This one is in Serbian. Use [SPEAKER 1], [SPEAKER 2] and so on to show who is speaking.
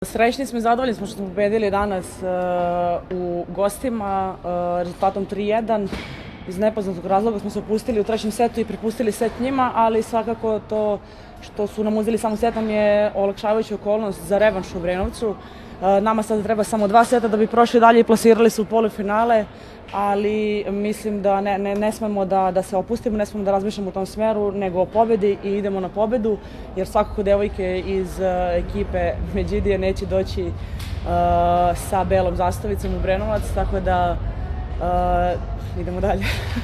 [SPEAKER 1] Srećni smo i zadovoljni smo što smo pobedili danas u gostima rezultatom 3:1. Iz nepoznatog razloga smo se opustili u trećem setu i prepustili set njima, ali svakako to što su nam uzeli samo set nam je olakšavajuća okolnost za revanš u Obrenovcu. Nama sada treba samo 2 seta da bi prošli dalje i plasirali se u polufinale, ali mislim da ne smemo da se opustimo, ne smemo da razmišljamo u tom smeru, nego o pobedi i idemo na pobedu, jer svakako devojke iz ekipe Međidije neće doći sa belom zastavicom u Obrenovac, tako da idemo dalje.